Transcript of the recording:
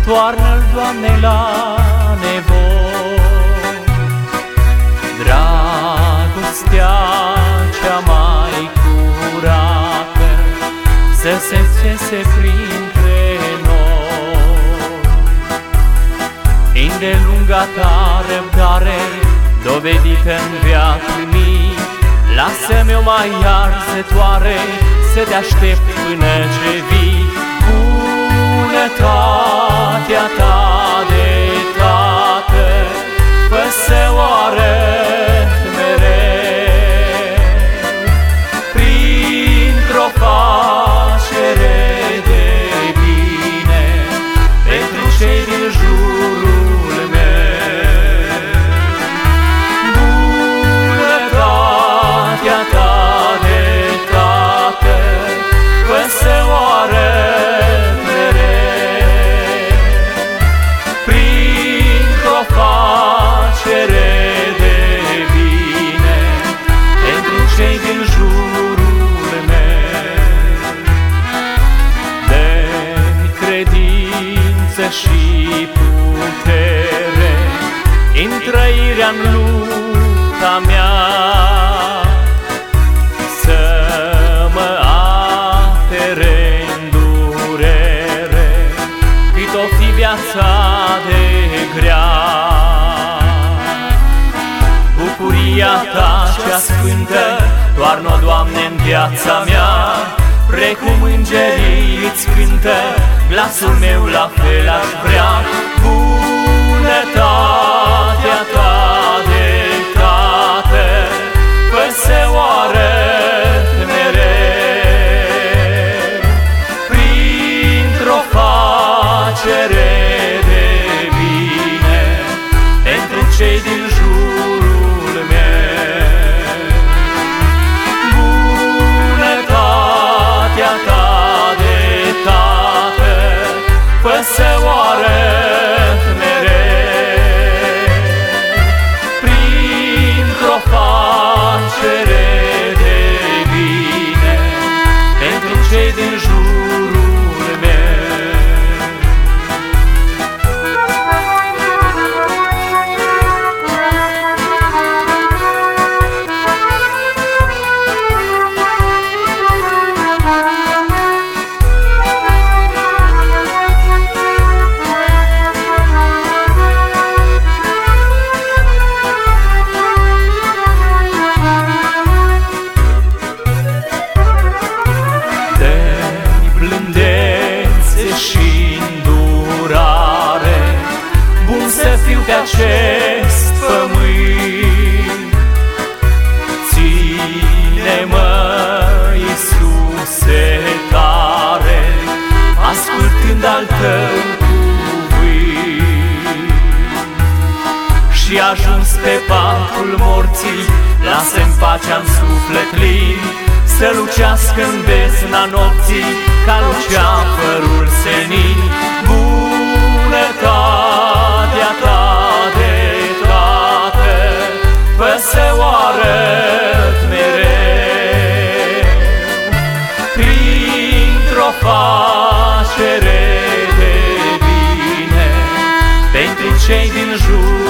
toarnă-l, Doamne, la nevoi. Dragostea cea mai curată să se țese printre noi. Îndelunga ta răbdare, dovedită în veacnicii, lasă-mi-o mai arzătoare să te aștept până ce vii. Bunătatea ta de Tată, fă să o arăt mereu, printr-o facere de bine pentru cei din jurul meu. Bunătatea ta de Tată, fă să o arăt mereu, printr-o facere de bine pentru cei din jurul meu. Dă-mi credință și putere în trăirea-n lupta mea, să mă apere în durere cât o fi viața de grea. Bucuria ta cea sfântă toarnă-o, Doamne, în viața mea, precum îngerii îți cântă, glasul meu la fel aș vrea. Bunătatea ta de Tată, fă să o arăt mereu, printr-o facere de bine pentru cei din jurul meu. Bunătatea ta de Tată, fă să o arăt mereu, printr-o facere de bine pentru cei din jurul meu. Și îndurare, bun să fiu pe acest pământ. Ține-mă, Iisuse, tare, ascultând al tău cuvânt. Și ajuns pe patul morții, lasă-mi pacea-n suflet lin, să lucească-n bezna nopții ca luceafărul senin. Bunătatea ta de Tată, fă să o arăt mereu, printr-o facere de bine pentru cei din jur.